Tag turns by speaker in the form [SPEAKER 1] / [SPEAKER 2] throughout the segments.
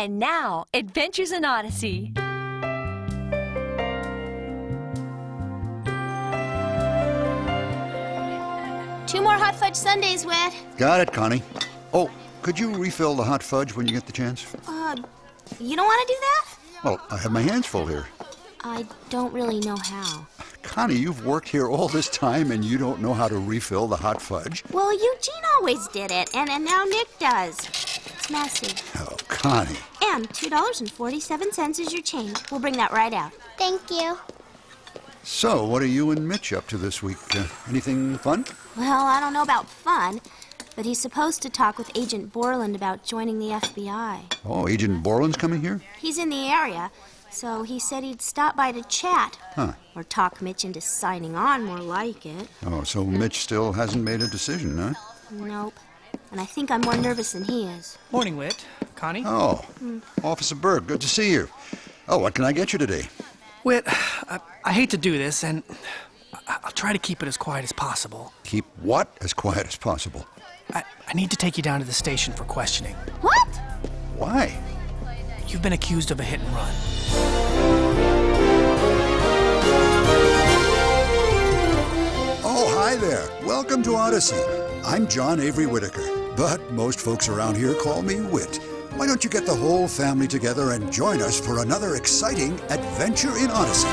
[SPEAKER 1] And now, Adventures in Odyssey.
[SPEAKER 2] 2 more hot fudge sundaes, Whit.
[SPEAKER 3] Got it, Connie. Oh, could you refill the hot fudge when you get the chance?
[SPEAKER 2] You don't want to do that?
[SPEAKER 3] Well, I have my hands full here.
[SPEAKER 2] I don't really know how.
[SPEAKER 3] Connie, you've worked here all this time and you don't know how to refill the hot fudge?
[SPEAKER 2] Well, Eugene always did it, and now Nick does. It's messy.
[SPEAKER 3] Oh, Connie.
[SPEAKER 2] And $2.47 is your change. We'll bring that right out.
[SPEAKER 4] Thank you.
[SPEAKER 3] So, what are you and Mitch up to this week? Anything fun?
[SPEAKER 2] Well, I don't know about fun, but he's supposed to talk with Agent Borland about joining the FBI.
[SPEAKER 3] Oh, Agent Borland's coming here?
[SPEAKER 2] He's in the area, so he said he'd stop by to chat.
[SPEAKER 3] Huh.
[SPEAKER 2] Or talk Mitch into signing on, more like it.
[SPEAKER 3] Oh, so Mitch still hasn't made a decision, huh?
[SPEAKER 2] Nope. And I think I'm more nervous than he is.
[SPEAKER 5] Morning, Whit. Connie?
[SPEAKER 3] Oh, Officer Berg, good to see you. Oh, what can I get you today?
[SPEAKER 5] Whit, I hate to do this, and I'll try to keep it as quiet as possible.
[SPEAKER 3] Keep what as quiet as possible?
[SPEAKER 5] I need to take you down to the station for questioning.
[SPEAKER 2] What?
[SPEAKER 3] Why?
[SPEAKER 5] You've been accused of a hit and run.
[SPEAKER 3] Oh, hi there. Welcome to Odyssey. I'm John Avery Whitaker, but most folks around here call me Whit. Why don't you get the whole family together and join us for another exciting adventure in Odyssey?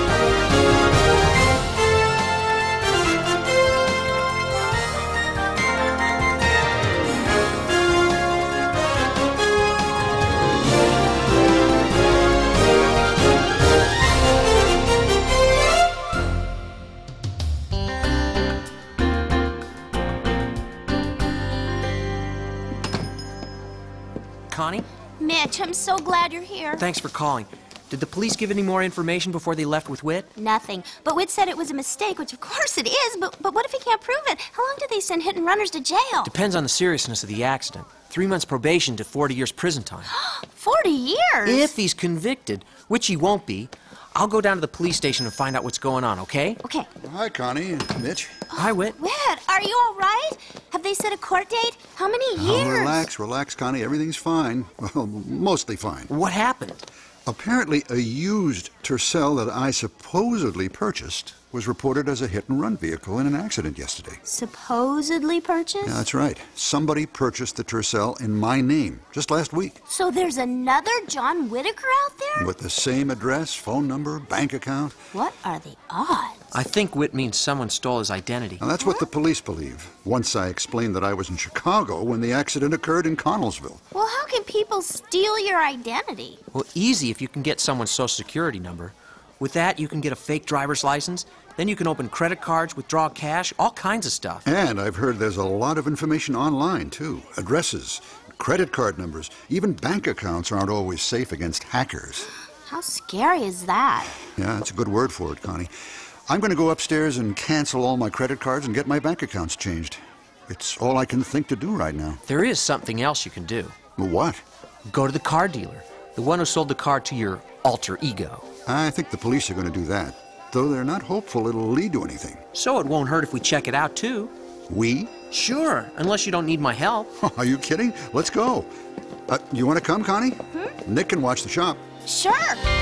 [SPEAKER 6] Connie?
[SPEAKER 2] Mitch, I'm so glad you're here.
[SPEAKER 6] Thanks for calling. Did the police give any more information before they left with Whit?
[SPEAKER 2] Nothing. But Whit said it was a mistake, which of course it is, but what if he can't prove it? How long do they send hit and runners to jail?
[SPEAKER 6] Depends on the seriousness of the accident. 3 months probation to 40 years prison time.
[SPEAKER 2] 40 years?
[SPEAKER 6] If he's convicted, which he won't be, I'll go down to the police station and find out what's going on, okay?
[SPEAKER 2] Okay.
[SPEAKER 3] Hi, Connie and Mitch.
[SPEAKER 6] Hi, Whit.
[SPEAKER 2] Whit, are you all right? Have they set a court date? How many years?
[SPEAKER 3] Oh, relax, Connie. Everything's fine. Well, mostly fine.
[SPEAKER 6] What happened?
[SPEAKER 3] Apparently, a used Tercel that I supposedly purchased was reported as a hit-and-run vehicle in an accident yesterday.
[SPEAKER 2] Supposedly purchased?
[SPEAKER 3] Yeah, that's right. Somebody purchased the Tercel in my name just last week.
[SPEAKER 2] So there's another John Whitaker out there?
[SPEAKER 3] With the same address, phone number, bank account.
[SPEAKER 2] What are the odds?
[SPEAKER 6] I think Whit means someone stole his identity.
[SPEAKER 3] Now, that's what the police believe. Once I explained that I was in Chicago when the accident occurred in Connellsville.
[SPEAKER 2] Well, how can people steal your identity?
[SPEAKER 6] Well, easy if you can get someone's social security number. With that, you can get a fake driver's license. Then you can open credit cards, withdraw cash, all kinds of stuff.
[SPEAKER 3] And I've heard there's a lot of information online, too. Addresses, credit card numbers, even bank accounts aren't always safe against hackers.
[SPEAKER 2] How scary is that?
[SPEAKER 3] Yeah, that's a good word for it, Connie. I'm going to go upstairs and cancel all my credit cards and get my bank accounts changed. It's all I can think to do right now.
[SPEAKER 6] There is something else you can do.
[SPEAKER 3] What?
[SPEAKER 6] Go to the car dealer, the one who sold the car to your alter ego.
[SPEAKER 3] I think the police are going to do that, though they're not hopeful it'll lead to anything.
[SPEAKER 6] So it won't hurt if we check it out, too.
[SPEAKER 3] We?
[SPEAKER 6] Sure, unless you don't need my help.
[SPEAKER 3] Are you kidding? Let's go. You want to come, Connie? Nick can watch the shop.
[SPEAKER 2] Sure.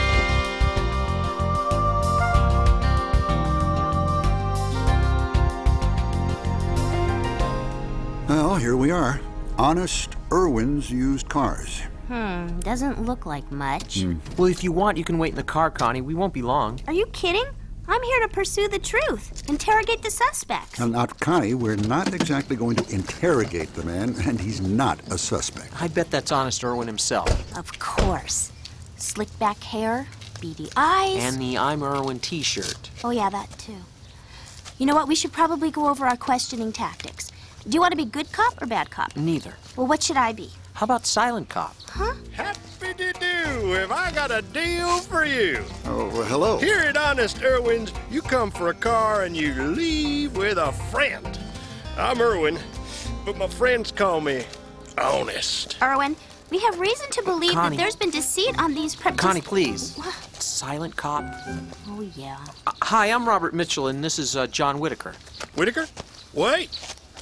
[SPEAKER 3] Well, here we are. Honest Irwin's Used Cars.
[SPEAKER 2] Doesn't look like much.
[SPEAKER 6] Well, if you want, you can wait in the car, Connie. We won't be long.
[SPEAKER 2] Are you kidding? I'm here to pursue the truth, interrogate the suspects.
[SPEAKER 3] Now, Connie, we're not exactly going to interrogate the man, and he's not a suspect.
[SPEAKER 6] I bet that's Honest Irwin himself.
[SPEAKER 2] Of course. Slick back hair, beady eyes.
[SPEAKER 6] And the I'm Irwin t-shirt.
[SPEAKER 2] Oh, yeah, that too. You know what? We should probably go over our questioning tactics. Do you want to be good cop or bad cop?
[SPEAKER 6] Neither.
[SPEAKER 2] Well, what should I be?
[SPEAKER 6] How about silent cop?
[SPEAKER 2] Huh?
[SPEAKER 7] Happy to do. Have I got a deal for you?
[SPEAKER 3] Oh, well, hello.
[SPEAKER 7] Here at Honest Irwin's, you come for a car and you leave with a friend. I'm Irwin, but my friends call me Honest.
[SPEAKER 2] Irwin, we have reason to believe
[SPEAKER 6] Connie.
[SPEAKER 2] that there's been deceit on these premises.
[SPEAKER 6] Connie, please. Silent cop.
[SPEAKER 2] Oh, yeah.
[SPEAKER 6] Hi, I'm Robert Mitchell, and this is John Whitaker.
[SPEAKER 7] Whitaker? Wait.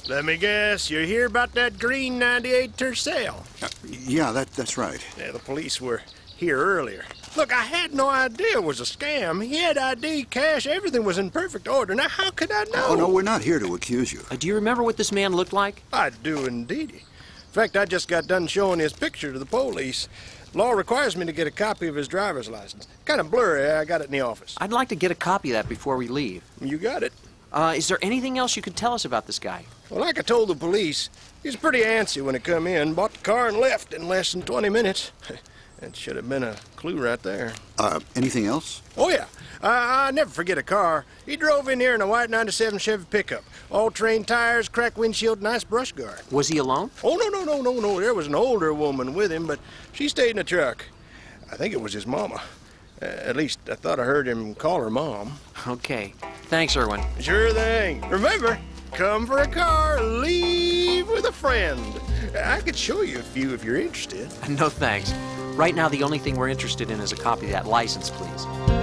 [SPEAKER 7] Let me guess, you're here about that green 98 Tercel.
[SPEAKER 3] Yeah, that's right.
[SPEAKER 7] Yeah, the police were here earlier. Look, I had no idea it was a scam. He had ID, cash, everything was in perfect order. Now, how could I know?
[SPEAKER 3] Oh, no, we're not here to accuse you.
[SPEAKER 6] Do you remember what this man looked like?
[SPEAKER 7] I do indeed. In fact, I just got done showing his picture to the police. Law requires me to get a copy of his driver's license. Kind of blurry. I got it in the office.
[SPEAKER 6] I'd like to get a copy of that before we leave.
[SPEAKER 7] You got it.
[SPEAKER 6] Is there anything else you could tell us about this guy?
[SPEAKER 7] Well, like I told the police, he was pretty antsy when he come in, bought the car and left in less than 20 minutes. That should have been a clue right there.
[SPEAKER 3] Anything else?
[SPEAKER 7] Oh, yeah. I never forget a car. He drove in here in a white 97 Chevy pickup. All-terrain tires, cracked windshield, nice brush guard.
[SPEAKER 6] Was he alone?
[SPEAKER 7] Oh, no. There was an older woman with him, but she stayed in the truck. I think it was his mama. At least I thought I heard him call her Mom.
[SPEAKER 6] Okay. Thanks, Irwin.
[SPEAKER 7] Sure thing. Remember, come for a car, leave with a friend. I could show you a few if you're interested.
[SPEAKER 6] No thanks. Right now, the only thing we're interested in is a copy of that license, please.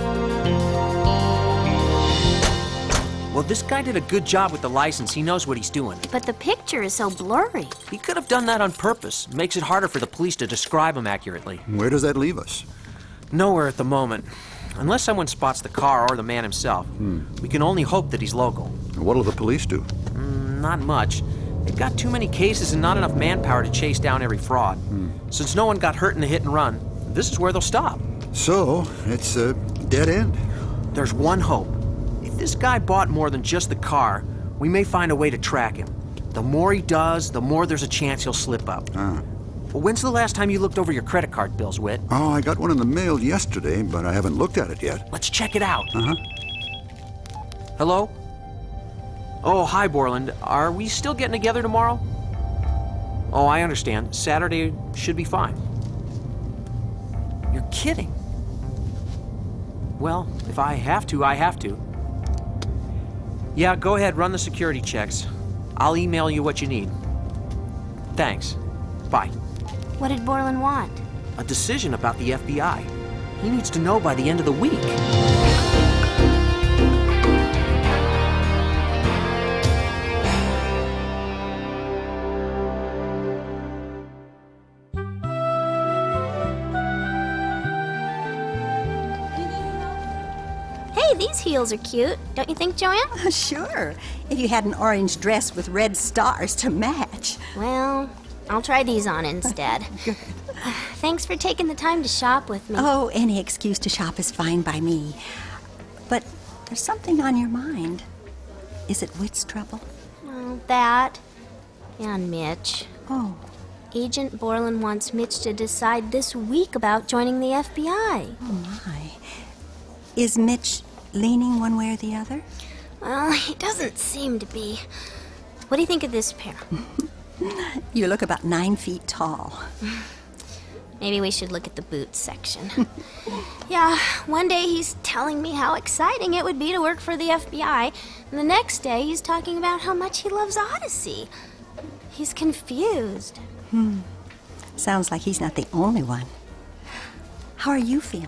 [SPEAKER 6] Well, this guy did a good job with the license. He knows what he's doing.
[SPEAKER 2] But the picture is so blurry.
[SPEAKER 6] He could have done that on purpose. Makes it harder for the police to describe him accurately.
[SPEAKER 3] Where does that leave us?
[SPEAKER 6] Nowhere at the moment. Unless someone spots the car or the man himself. We can only hope that he's local.
[SPEAKER 3] What'll the police do?
[SPEAKER 6] Not much. They've got too many cases and not enough manpower to chase down every fraud. Since no one got hurt in the hit and run, this is where they'll stop.
[SPEAKER 3] So, it's a dead end.
[SPEAKER 6] There's one hope. If this guy bought more than just the car, we may find a way to track him. The more he does, the more there's a chance he'll slip up. Well, when's the last time you looked over your credit card bills, Whit?
[SPEAKER 3] Oh, I got one in the mail yesterday, but I haven't looked at it yet.
[SPEAKER 6] Let's check it out. Hello? Oh, hi, Borland. Are we still getting together tomorrow? Oh, I understand. Saturday should be fine. You're kidding. Well, if I have to, I have to. Yeah, go ahead, run the security checks. I'll email you what you need. Thanks. Bye.
[SPEAKER 2] What did Borland want?
[SPEAKER 6] A decision about the FBI. He needs to know by the end of the week.
[SPEAKER 2] Hey, these heels are cute. Don't you think, Joanne?
[SPEAKER 4] Sure, if you had an orange dress with red stars to match.
[SPEAKER 2] Well, I'll try these on instead. Thanks for taking the time to shop with me.
[SPEAKER 4] Oh, any excuse to shop is fine by me. But there's something on your mind. Is it Whit's trouble?
[SPEAKER 2] Oh, that and Mitch.
[SPEAKER 4] Oh.
[SPEAKER 2] Agent Borland wants Mitch to decide this week about joining the FBI.
[SPEAKER 4] Oh, my. Is Mitch leaning one way or the other?
[SPEAKER 2] Well, he doesn't seem to be. What do you think of this pair?
[SPEAKER 4] You look about 9 feet tall.
[SPEAKER 2] Maybe we should look at the boots section. Yeah, one day he's telling me how exciting it would be to work for the FBI, and the next day he's talking about how much he loves Odyssey. He's confused.
[SPEAKER 4] Sounds like he's not the only one. How are you feeling?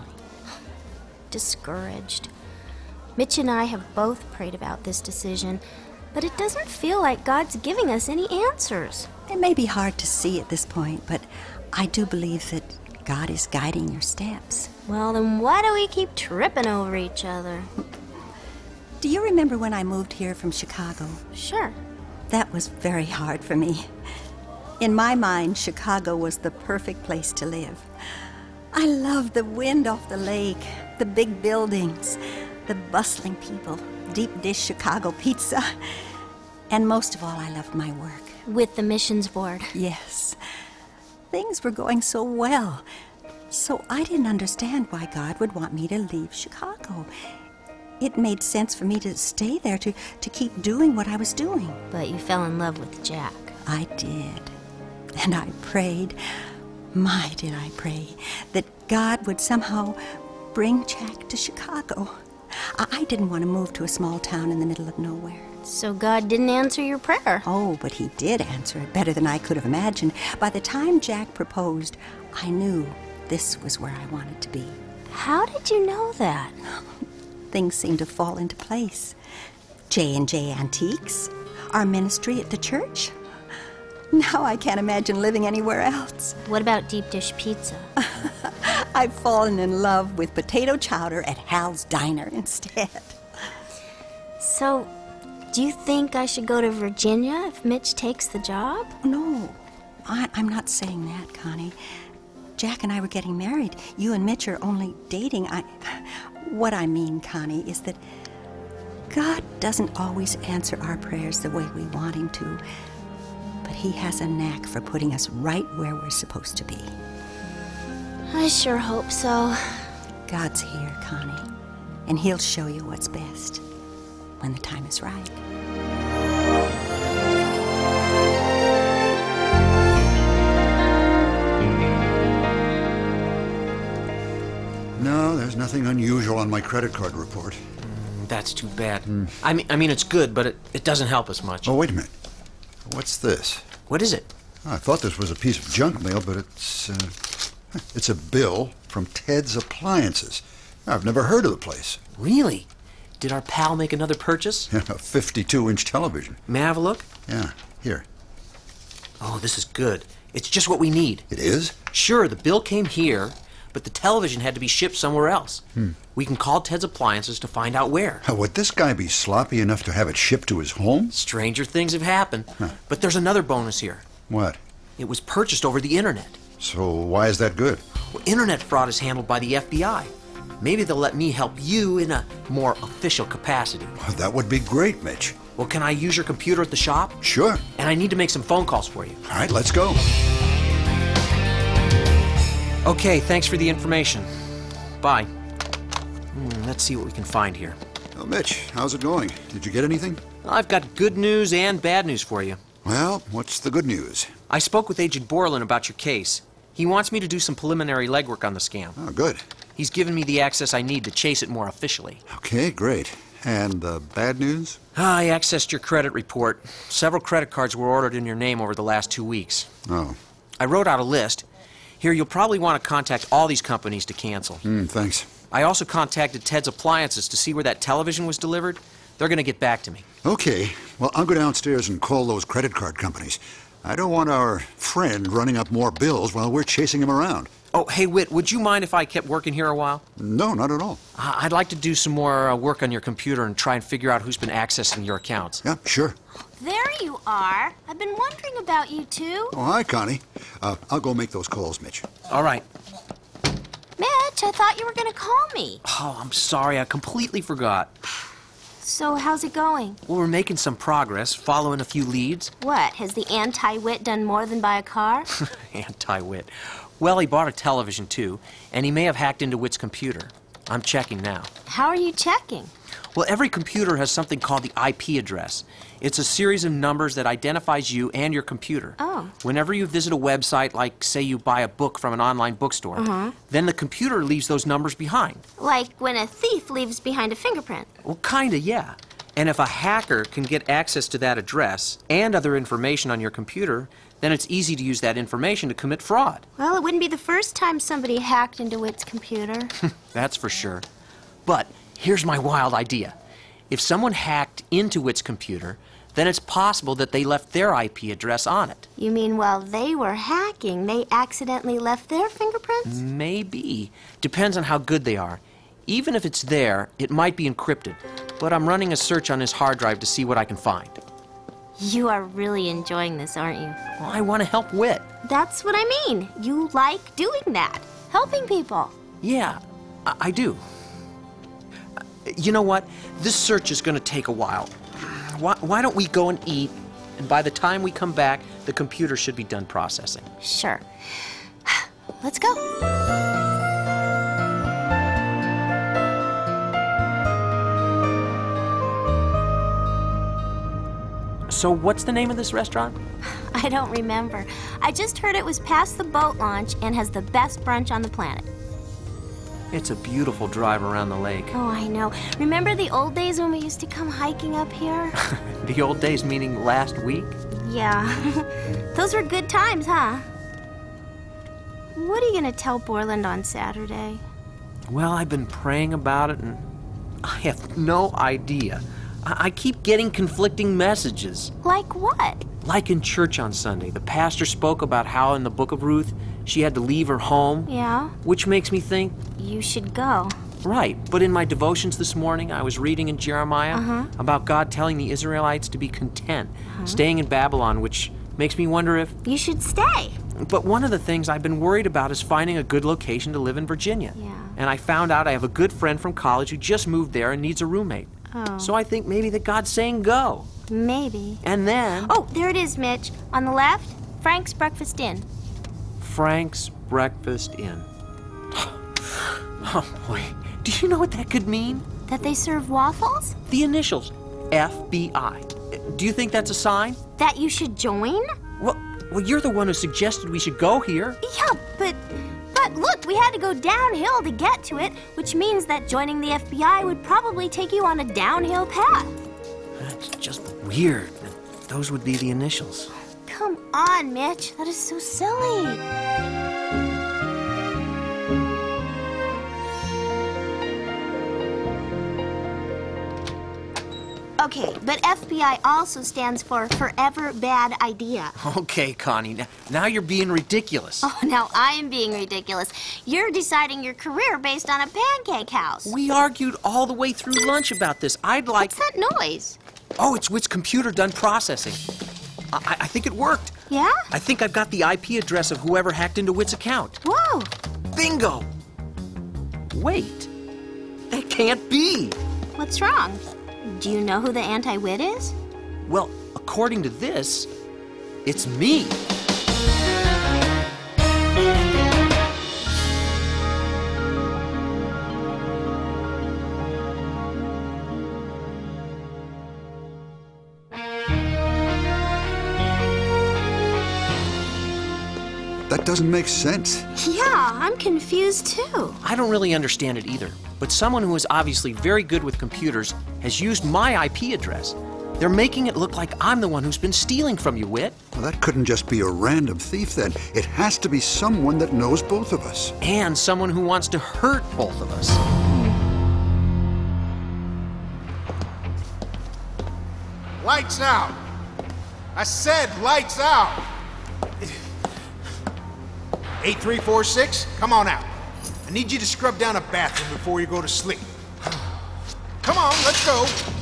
[SPEAKER 2] Discouraged. Mitch and I have both prayed about this decision, but it doesn't feel like God's giving us any answers.
[SPEAKER 4] It may be hard to see at this point, but I do believe that God is guiding your steps.
[SPEAKER 2] Well, then why do we keep tripping over each other?
[SPEAKER 4] Do you remember when I moved here from Chicago?
[SPEAKER 2] Sure.
[SPEAKER 4] That was very hard for me. In my mind, Chicago was the perfect place to live. I loved the wind off the lake, the big buildings, the bustling people, deep dish Chicago pizza, and most of all, I loved my work.
[SPEAKER 2] With the missions board.
[SPEAKER 4] Yes. Things were going so well. So I didn't understand why God would want me to leave Chicago. It made sense for me to stay there, to keep doing what I was doing.
[SPEAKER 2] But you fell in love with Jack.
[SPEAKER 4] I did. And I prayed, my did I pray, that God would somehow bring Jack to Chicago. I didn't want to move to a small town in the middle of nowhere.
[SPEAKER 2] So God didn't answer your prayer.
[SPEAKER 4] Oh, but he did answer it better than I could have imagined. By the time Jack proposed, I knew this was where I wanted to be.
[SPEAKER 2] How did you know that?
[SPEAKER 4] Things seemed to fall into place. J&J Antiques, our ministry at the church. Now I can't imagine living anywhere else.
[SPEAKER 2] What about deep dish pizza?
[SPEAKER 4] I've fallen in love with potato chowder at Hal's Diner instead.
[SPEAKER 2] So, do you think I should go to Virginia if Mitch takes the job?
[SPEAKER 4] No, I'm not saying that, Connie. Jack and I were getting married. You and Mitch are only dating. What I mean, Connie, is that God doesn't always answer our prayers the way we want him to, but he has a knack for putting us right where we're supposed to be.
[SPEAKER 2] I sure hope so.
[SPEAKER 4] God's here, Connie, and he'll show you what's best when the time is right.
[SPEAKER 3] No, there's nothing unusual on my credit card report.
[SPEAKER 6] That's too bad. I mean, it's good, but it doesn't help us much.
[SPEAKER 3] Oh, wait a minute. What's this?
[SPEAKER 6] What is it?
[SPEAKER 3] I thought this was a piece of junk mail, but it's a bill from Ted's Appliances. I've never heard of the place.
[SPEAKER 6] Really? Did our pal make another purchase?
[SPEAKER 3] A 52-inch television.
[SPEAKER 6] May I have a look?
[SPEAKER 3] Yeah, here.
[SPEAKER 6] Oh, this is good. It's just what we need.
[SPEAKER 3] It is?
[SPEAKER 6] Sure, the bill came here, but the television had to be shipped somewhere else. We can call Ted's Appliances to find out where.
[SPEAKER 3] Would this guy be sloppy enough to have it shipped to his home?
[SPEAKER 6] Stranger things have happened. But there's another bonus here.
[SPEAKER 3] What?
[SPEAKER 6] It was purchased over the internet.
[SPEAKER 3] So why is that good?
[SPEAKER 6] Well, internet fraud is handled by the FBI. Maybe they'll let me help you in a more official capacity.
[SPEAKER 3] That would be great, Mitch.
[SPEAKER 6] Well, can I use your computer at the shop?
[SPEAKER 3] Sure.
[SPEAKER 6] And I need to make some phone calls for you.
[SPEAKER 3] All right, let's go.
[SPEAKER 6] Okay, thanks for the information. Bye. Let's see what we can find here.
[SPEAKER 3] Well, Mitch, how's it going? Did you get anything?
[SPEAKER 6] I've got good news and bad news for you.
[SPEAKER 3] Well, what's the good news?
[SPEAKER 6] I spoke with Agent Borland about your case. He wants me to do some preliminary legwork on the scam.
[SPEAKER 3] Oh, good.
[SPEAKER 6] He's given me the access I need to chase it more officially.
[SPEAKER 3] Okay, great. And the bad news?
[SPEAKER 6] I accessed your credit report. Several credit cards were ordered in your name over the last 2 weeks.
[SPEAKER 3] Oh.
[SPEAKER 6] I wrote out a list. Here, you'll probably want to contact all these companies to cancel.
[SPEAKER 3] Thanks.
[SPEAKER 6] I also contacted Ted's Appliances to see where that television was delivered. They're going to get back to me.
[SPEAKER 3] Okay. Well, I'll go downstairs and call those credit card companies. I don't want our friend running up more bills while we're chasing him around.
[SPEAKER 6] Oh, hey, Whit, would you mind if I kept working here a while?
[SPEAKER 3] No, not at all.
[SPEAKER 6] I'd like to do some more work on your computer and try and figure out who's been accessing your accounts.
[SPEAKER 3] Yeah, sure.
[SPEAKER 2] There you are. I've been wondering about you two.
[SPEAKER 3] Oh, hi, Connie. I'll go make those calls, Mitch.
[SPEAKER 6] All right.
[SPEAKER 2] Mitch, I thought you were going to call me.
[SPEAKER 6] Oh, I'm sorry. I completely forgot.
[SPEAKER 2] So how's it going?
[SPEAKER 6] Well, we're making some progress, following a few leads.
[SPEAKER 2] What, has the anti-wit done more than buy a car?
[SPEAKER 6] Anti-Wit. Well, he bought a television, too, and he may have hacked into Wit's computer. I'm checking now.
[SPEAKER 2] How are you checking?
[SPEAKER 6] Well, every computer has something called the IP address. It's a series of numbers that identifies you and your computer.
[SPEAKER 2] Oh.
[SPEAKER 6] Whenever you visit a website, like, say, you buy a book from an online bookstore, then the computer leaves those numbers behind.
[SPEAKER 2] Like when a thief leaves behind a fingerprint.
[SPEAKER 6] Well, kinda, yeah. And if a hacker can get access to that address and other information on your computer, then it's easy to use that information to commit fraud.
[SPEAKER 2] Well, it wouldn't be the first time somebody hacked into Wit's computer.
[SPEAKER 6] That's for sure. But here's my wild idea. If someone hacked into Wit's computer, then it's possible that they left their IP address on it.
[SPEAKER 2] You mean while they were hacking, they accidentally left their fingerprints?
[SPEAKER 6] Maybe. Depends on how good they are. Even if it's there, it might be encrypted. But I'm running a search on his hard drive to see what I can find.
[SPEAKER 2] You are really enjoying this, aren't you?
[SPEAKER 6] Well, I want to help Wit.
[SPEAKER 2] That's what I mean. You like doing that. Helping people.
[SPEAKER 6] Yeah, I do. You know what? This search is going to take a while. Why don't we go and eat, and by the time we come back, the computer should be done processing.
[SPEAKER 2] Sure. Let's go.
[SPEAKER 6] So what's the name of this restaurant?
[SPEAKER 2] I don't remember. I just heard it was past the boat launch and has the best brunch on the planet.
[SPEAKER 6] It's a beautiful drive around the lake.
[SPEAKER 2] Oh, I know. Remember the old days when we used to come hiking up here?
[SPEAKER 6] The old days meaning last week?
[SPEAKER 2] Yeah. Those were good times, huh? What are you going to tell Borland on Saturday?
[SPEAKER 6] Well, I've been praying about it, and I have no idea. I keep getting conflicting messages.
[SPEAKER 2] Like what?
[SPEAKER 6] Like in church on Sunday, the pastor spoke about how in the book of Ruth, she had to leave her home.
[SPEAKER 2] Yeah?
[SPEAKER 6] Which makes me think...
[SPEAKER 2] You should go.
[SPEAKER 6] Right, but in my devotions this morning, I was reading in Jeremiah about God telling the Israelites to be content, staying in Babylon, which makes me wonder if...
[SPEAKER 2] You should stay.
[SPEAKER 6] But one of the things I've been worried about is finding a good location to live in Virginia.
[SPEAKER 2] Yeah.
[SPEAKER 6] And I found out I have a good friend from college who just moved there and needs a roommate.
[SPEAKER 2] Oh.
[SPEAKER 6] So I think maybe that God's saying go.
[SPEAKER 2] Maybe.
[SPEAKER 6] And then...
[SPEAKER 2] Oh, there it is, Mitch. On the left, Frank's Breakfast Inn.
[SPEAKER 6] Frank's Breakfast Inn. Oh, boy. Do you know what that could mean?
[SPEAKER 2] That they serve waffles?
[SPEAKER 6] The initials. FBI. Do you think that's a sign?
[SPEAKER 2] That you should join?
[SPEAKER 6] Well, you're the one who suggested we should go here.
[SPEAKER 2] Yeah, but look, we had to go downhill to get to it, which means that joining the FBI would probably take you on a downhill path.
[SPEAKER 6] That's just weird. Those would be the initials.
[SPEAKER 2] Come on, Mitch. That is so silly. Okay, but FBI also stands for Forever Bad Idea.
[SPEAKER 6] Okay, Connie, now you're being ridiculous.
[SPEAKER 2] Oh, now I am being ridiculous. You're deciding your career based on a pancake house.
[SPEAKER 6] We argued all the way through lunch about this. I'd like...
[SPEAKER 2] What's that noise?
[SPEAKER 6] Oh, it's Whit's computer done processing. I think it worked.
[SPEAKER 2] Yeah?
[SPEAKER 6] I think I've got the IP address of whoever hacked into Whit's account.
[SPEAKER 2] Whoa.
[SPEAKER 6] Bingo! Wait, that can't be.
[SPEAKER 2] What's wrong? Do you know who the anti-wit is?
[SPEAKER 6] Well, according to this, it's me.
[SPEAKER 3] That doesn't make sense.
[SPEAKER 2] Yeah, I'm confused too.
[SPEAKER 6] I don't really understand it either, but someone who is obviously very good with computers has used my IP address. They're making it look like I'm the one who's been stealing from you, Whit.
[SPEAKER 3] Well, that couldn't just be a random thief then. It has to be someone that knows both of us.
[SPEAKER 6] And someone who wants to hurt both of us.
[SPEAKER 8] Lights out. I said lights out. 8346, come on out. I need you to scrub down a bathroom before you go to sleep. Come on, let's go.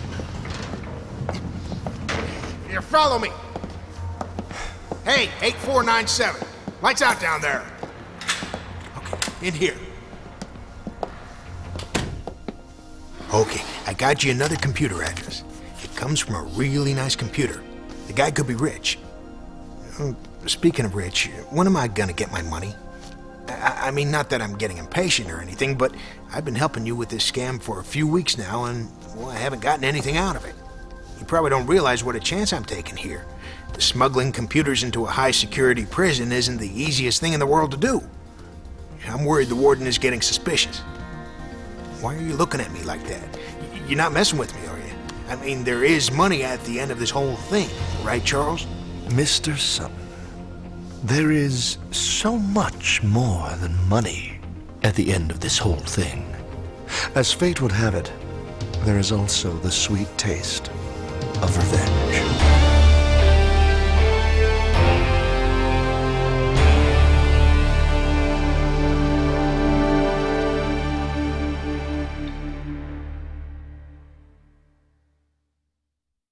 [SPEAKER 8] Here, follow me. Hey, 8497. Lights out down there. Okay, in here. Okay, I got you another computer address. It comes from a really nice computer. The guy could be rich. Speaking of rich, when am I gonna get my money? I mean, not that I'm getting impatient or anything, but I've been helping you with this scam for a few weeks now, and, well, I haven't gotten anything out of it. You probably don't realize what a chance I'm taking here. The smuggling computers into a high-security prison isn't the easiest thing in the world to do. I'm worried the warden is getting suspicious. Why are you looking at me like that? You're not messing with me, are you? I mean, there is money at the end of this whole thing, right, Charles?
[SPEAKER 9] Mr. Sutton, there is so much more than money at the end of this whole thing. As fate would have it, there is also the sweet taste of revenge.